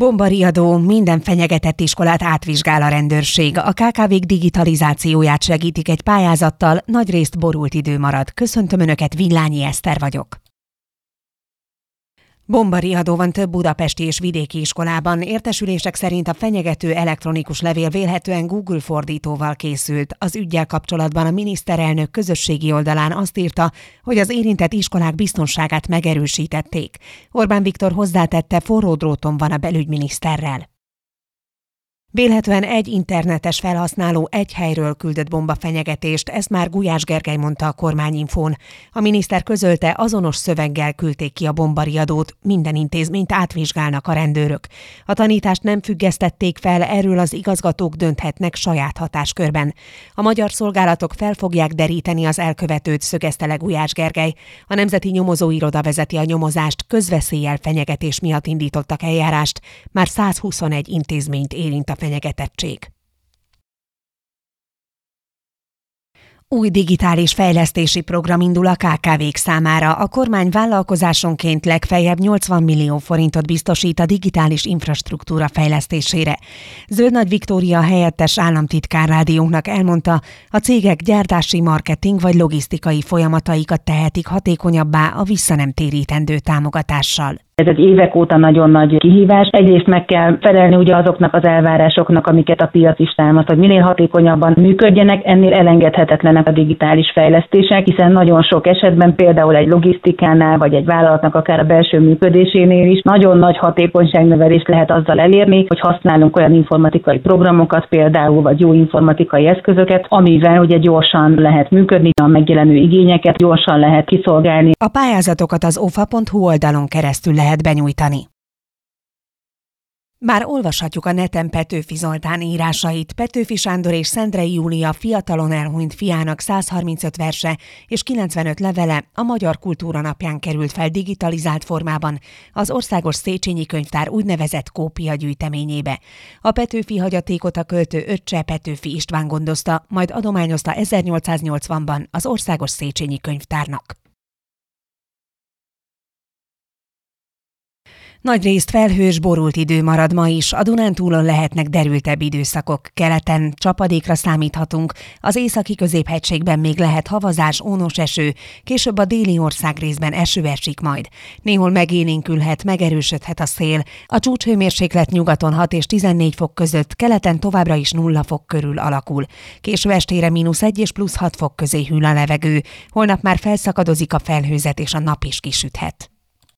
Bombariadó, minden fenyegetett iskolát átvizsgál a rendőrség. A KKV-k digitalizációját segítik egy pályázattal, nagyrészt borult idő marad. Köszöntöm Önöket, Villányi Eszter vagyok. Bombariadó van több budapesti és vidéki iskolában. Értesülések szerint a fenyegető elektronikus levél vélhetően Google fordítóval készült. Az üggyel kapcsolatban a miniszterelnök közösségi oldalán azt írta, hogy az érintett iskolák biztonságát megerősítették. Orbán Viktor hozzátette, forró dróton van a belügyminiszterrel. Vélhetően egy internetes felhasználó egy helyről küldött bombafenyegetést, ezt már Gulyás Gergely mondta a Kormányinfón. A miniszter közölte, azonos szöveggel küldték ki a bombariadót, minden intézményt átvizsgálnak a rendőrök. A tanítást nem függesztették fel, erről az igazgatók dönthetnek saját hatáskörben. A magyar szolgálatok fel fogják deríteni az elkövetőt, szögezte le Gulyás Gergely. A Nemzeti Nyomozóiroda vezeti a nyomozást, közveszéllyel fenyegetés miatt indítottak eljárást, már 121 intézményt érint a fenyegetettség. Új digitális fejlesztési program indul a KKV-k számára. A kormány vállalkozásonként legfeljebb 80 millió forintot biztosít a digitális infrastruktúra fejlesztésére. Zöldnagy Viktória helyettes államtitkár rádiónknak elmondta, a cégek gyártási, marketing vagy logisztikai folyamataikat tehetik hatékonyabbá a visszanemtérítendő támogatással. Ez egy évek óta nagyon nagy kihívás. Egyrészt meg kell felelni ugye azoknak az elvárásoknak, amiket a piac is támaszt, hogy minél hatékonyabban működjenek, ennél elengedhetetlenek a digitális fejlesztések, hiszen nagyon sok esetben például egy logisztikánál, vagy egy vállalatnak akár a belső működésénél is nagyon nagy hatékonyságnövelést lehet azzal elérni, hogy használunk olyan informatikai programokat például, vagy jó informatikai eszközöket, amivel ugye gyorsan lehet működni, a megjelenő igényeket gyorsan lehet kiszolgálni. A pályázatokat az ofa.hu oldalon keresztül lehet benyújtani. Már olvashatjuk a neten Petőfi Zoltán írásait. Petőfi Sándor és Szendrei Júlia fiatalon elhunyt fiának 135 verse és 95 levele a Magyar Kultúra Napján került fel digitalizált formában az Országos Széchenyi Könyvtár úgynevezett kópia gyűjteményébe. A Petőfi hagyatékot a költő öccse Petőfi István gondozta, majd adományozta 1880-ban az Országos Széchenyi Könyvtárnak. Nagyrészt felhős, borult idő marad ma is, a Dunántúlon lehetnek derültebb időszakok, keleten csapadékra számíthatunk, az északi középhegységben még lehet havazás, ónos eső, később a déli országrészben eső esik majd. Néhol megélénkülhet, megerősödhet a szél, a csúcshőmérséklet nyugaton 6 és 14 fok között, keleten továbbra is 0 fok körül alakul. Késő estére -1 és +6 fok közé hűl a levegő, holnap már felszakadozik a felhőzet és a nap is kisüthet.